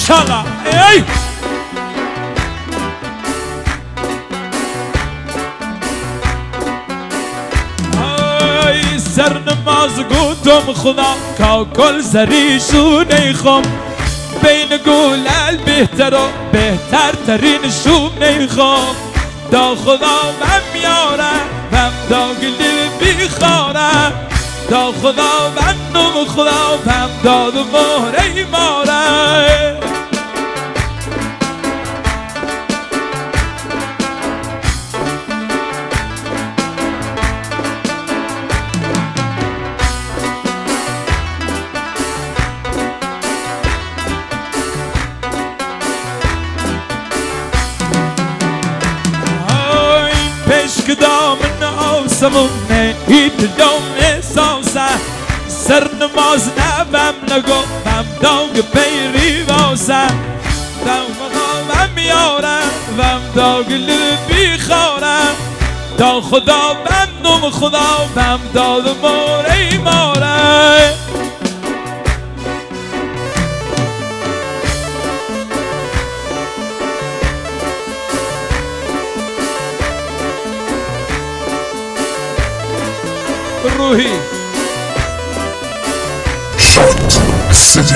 ماشاءالله. ای سر نماز گوتم خدا که کل زریشونه خم بین گولل بهتر و بهتر ترین شونه خم دا خدا من میاره من دا گلی بیخاره دا خدا من نم خدا من داد مهره ماره دامن آسمونه هیت دام ساسه سر نماز نبم نگو بم دانگ پیری واسه دام خوابم میاره بم داگ لبی خاره دا خدا بم نم خدا بم داد ماره ماره روحی شات سیدی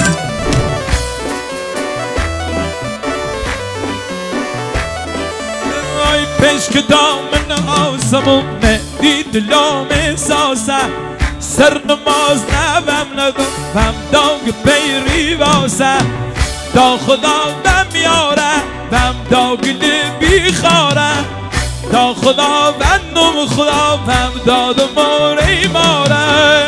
ای پشک دامن آسمونه دید لام ساسه سر نماز نبم ندم بم دانگ پیری واسه دا خدا بم یاره بم داگ لبی خاره دا خدا بندم خدا بم داد ماره ماره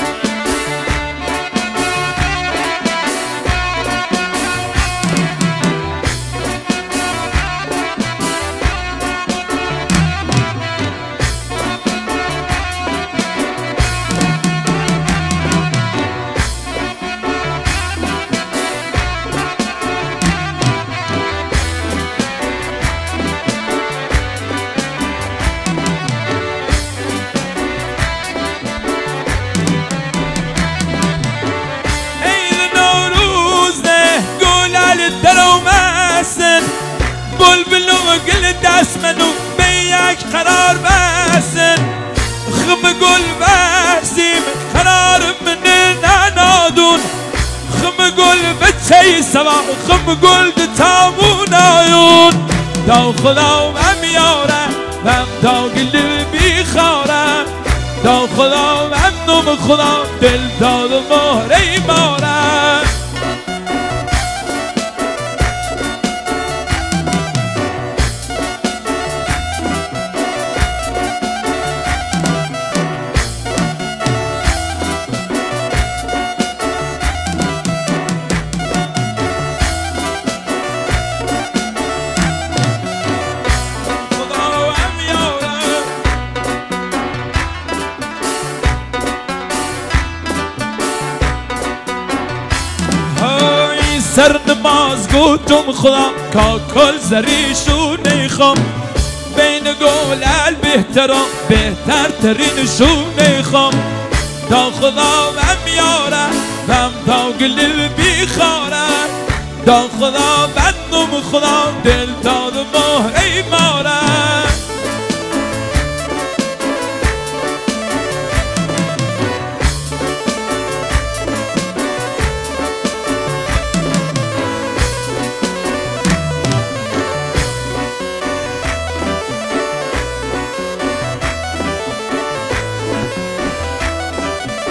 بلبل و گل دست منو به یک قرار بسن خم گل بستیم قرار من ننادون خم گل بچه سوا خم گل تامون آیون دا خدا من میاره من دا گل بیخاره دا خدا من نم خدا دل داد مهره ماره سر نماز گوتم خدا که کل زریشونه خم بین گولل بهتر و بهتر ترین شونه خم دا خدا من میاره بم دا گل بیخاره دا خدا بندم خدا دل داد مهره ماره